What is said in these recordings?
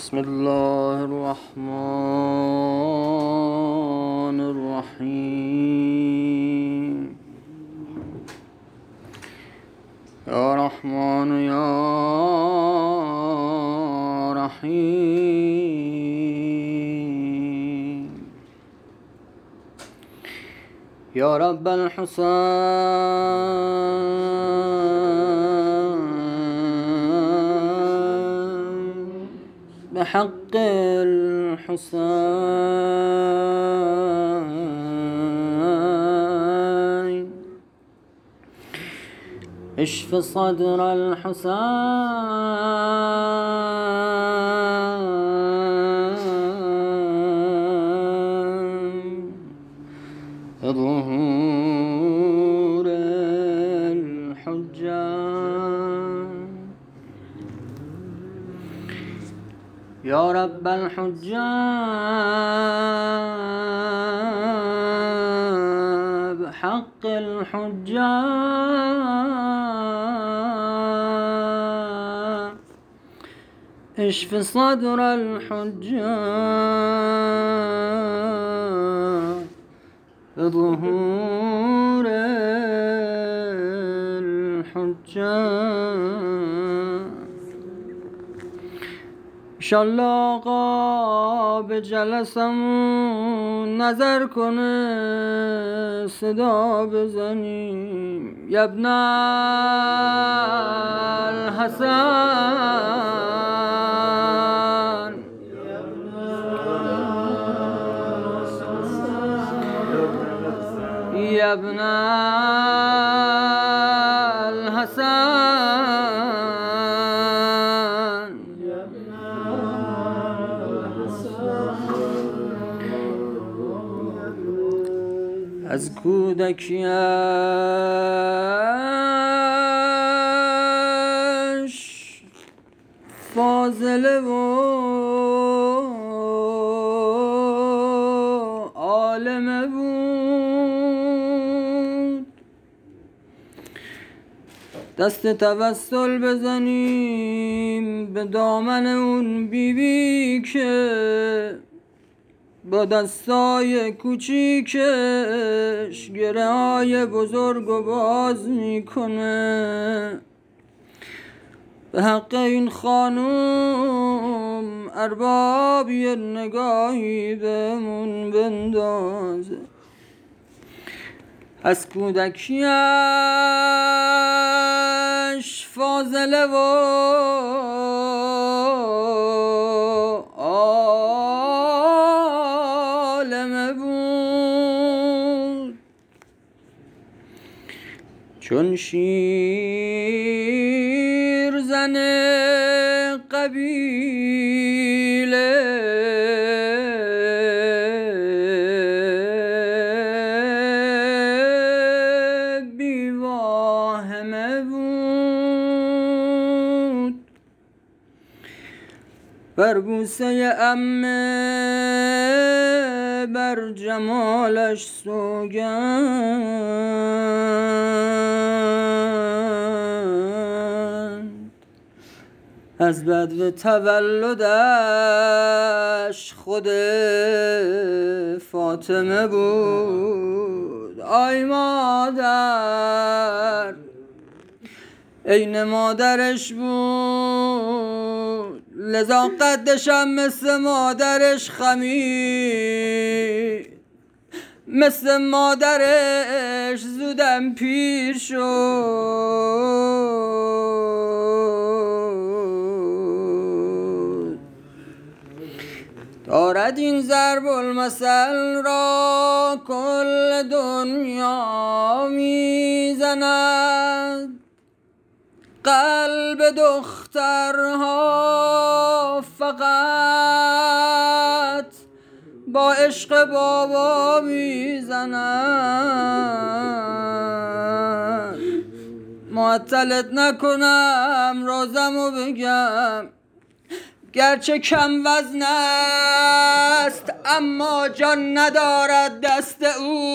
بسم الله الرحمن الرحیم. یا رحمان یا رحیم. یا رب الحسین بحق الحسين اشف صدر الحسين ظهور الحجة. يا رب الحجة بحق الحجة اشف صدر الحجة ظهور الحجة. انشالله آقا به جلسمون نظر کنه، صدا بزنیم یا ابن الحسن یا ابن الحسن. از کودکیش فاضله و عالمه بود، دست توسل بزنیم به دامن اون بیبی که با دستای کوچیکش گره های بزرگ و باز میکنه. به حق این خانوم ارباب یه نگاهی بهمون بندازه. از کودکیش فاضله و چون شیر زن قبیله بیواهمه بود، بر بوسه عمه بر جمالش سوگند. از بدو تولدش خود فاطمه بود. آی مادر عین مادرش بود، لذا قدشم مثل مادرش خمید، مثل مادرش زودم پیر شد. دارد این ضرب المثل را کل دنیا میزند، قلب دخترها فقط با عشق بابا میزند. معطلت نکنم رازمو بگم، گرچه کم وزن است اما جان ندارد دست او.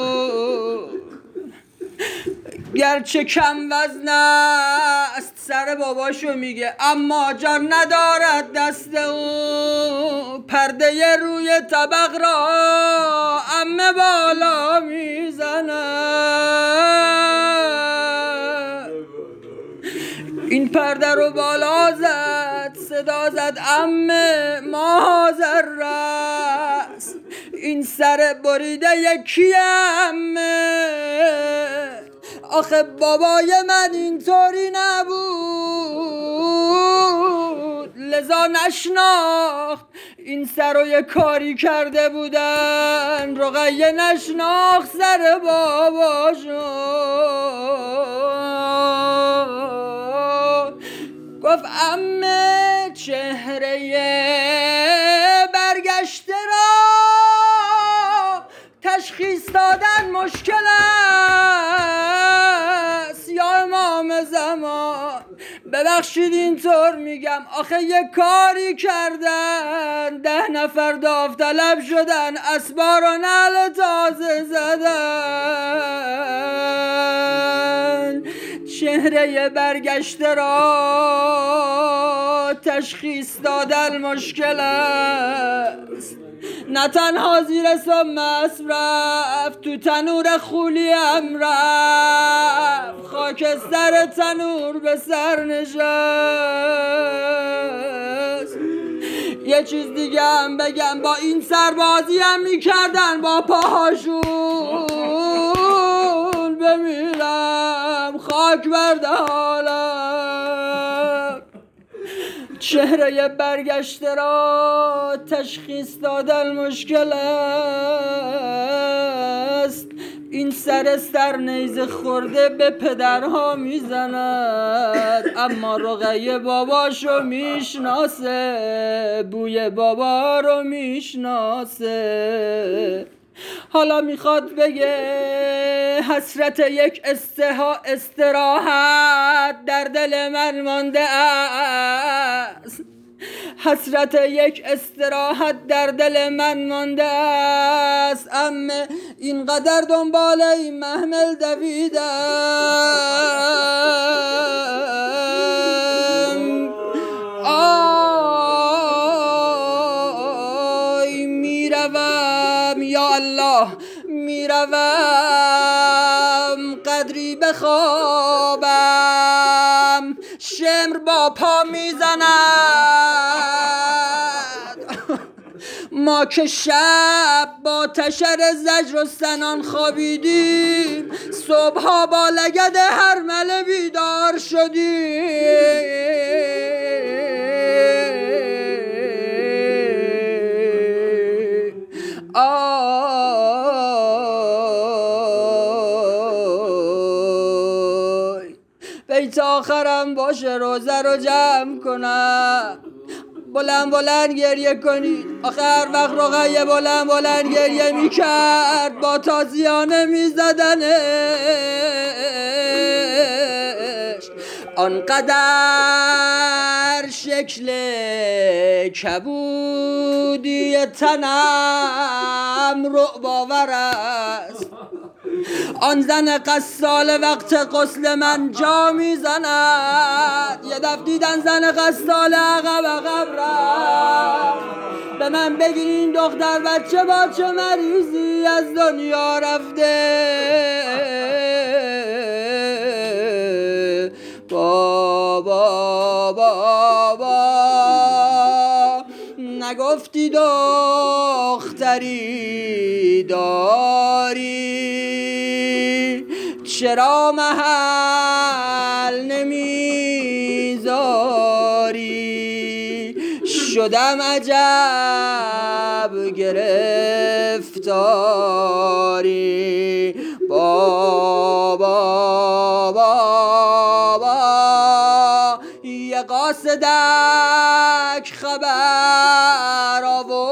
گرچه کم وزن است سر سر باباشو میگه، اما جان ندارد دست او، پرده روی طبق را عمه بالا میزنه. این پرده رو بالا زد، صدا زد عمه ما حاضر رست، این سر بریده یکی عمه. آخه بابای من اینطوری نبود، لذا نشناخت این سر رو یه کاری کرده بودن، رقیه نشناخت سر باباشو. گفت عمه چهره برگشته را تشخیص دادن مشکل است یا امام زمان. ببخشید اینطور میگم، آخه یه کاری کردن، 10 نفر داوطلب شدن، اسبار و نعل تازه زدن. چهره برگشته را تشخیص دادن مشکل است، نه تنها زیر سم اسب رفت، تو تنور خولی هم رفت، خاکستر تنور به سر نشست. یه چیز دیگه هم بگم، با این سربازی هم میکردن با پاهاشون، بمیرم خاک برده حالم. چهره برگشته را تشخیص دادن مشکل است، این سر نیزه خورده به پدرها میزند، اما رقیه باباشو میشناسه، بوی بابا رو میشناسه. حالا میخواد بگه حسرت یک استراحت در دل من مانده است، حسرت یک استراحت در دل من مانده است. عمه اینقدر دنبال این محمل دویدم، آی میروم یا الله، میروم قدری بخوابم، شمر با پا میزند. ما که شب با تشر زجر و سنان خوابیدیم، صبحا با لگد هرمله بیدار شدیم. آی بیت آخرم باشه، روزه رو جمع کنم، بلند بلند گریه کنید. آخه هر وقت رقیه بلند بلند گریه میکرد، با تازیانه میزدنش، آنقدر شکل کبودی تنم رعب‌آور است. آن زن قصال وقت غسل من جا میزند، یه دفعه دیدن زن قصال عقب رفت، به من بگیرین دختر بچه با چه مریضی از دنیا رفته. بابا نگفتی دختری داری، چرا محل نمیذاری؟ شدم عجب گرفتاری. بابا یه قاصدک خبر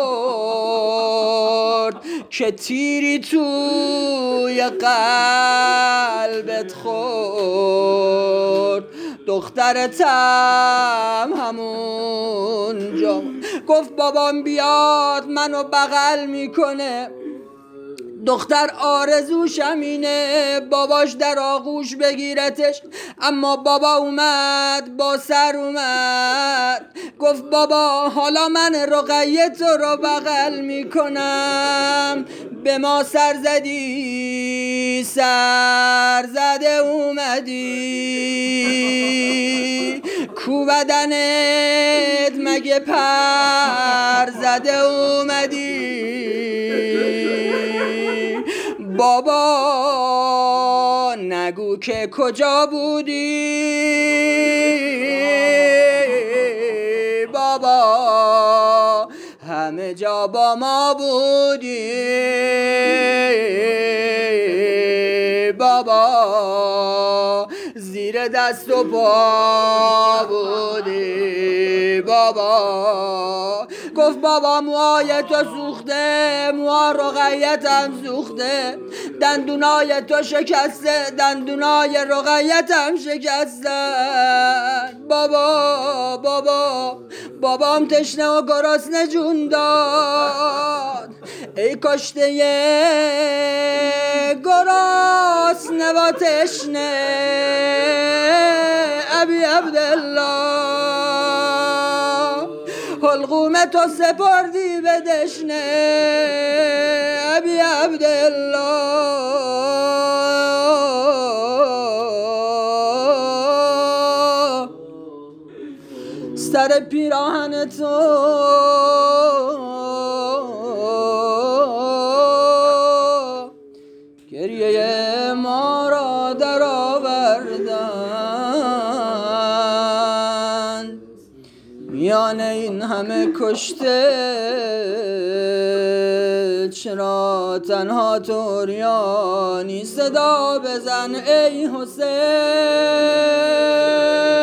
آورد که تیری توی قلبت خورد، دخترتم همونجا. گفت بابام بیاد منو بغل میکنه، دختر آرزوشم اینه باباش در آغوش بگیرتش، اما بابا اومد با سر اومد گفت بابا حالا من رقیه تو رو بغل میکنم، به ما سر زدی سر زده اومدی، کو بدنت مگه پر زده اومدی، بابا نگو که کجا بودی، بابا همه جا با ما بودی، بابا زیر دست و پا بودی، بابا گفت بابا موهای تو سوخته، موها رقیتم سوخته، دندونای تو شکسته، دندونای رقیتم شکستن، بابا بابا بابام تشنه و گرسنه جون داد، ای کشته گرسنه و تشنه ابی عبدالله، حلقوم تو سپردی به دشنه ابی عبدالله، سر پیراهن تو گریه ما را در آوردن، میان این همه کشته چرا تنها تو ریانی، صدا بزن ای حسین.